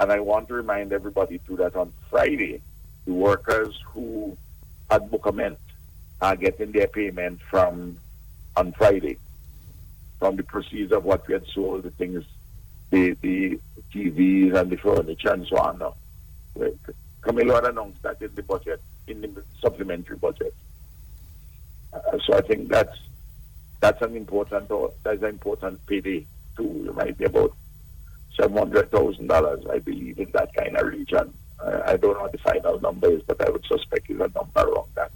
And I want to remind everybody too that on Friday, the workers who had Bookament are getting their payment from on Friday from the proceeds of what we had sold, the things, the TVs and the furniture and so on. Now, Camilo had announced that in the budget, in the supplementary budget. So I think that's an important payday too. It might be about $700,000, I believe, in that kind of region. I don't know what the final number is, but I would suspect it's a number around that.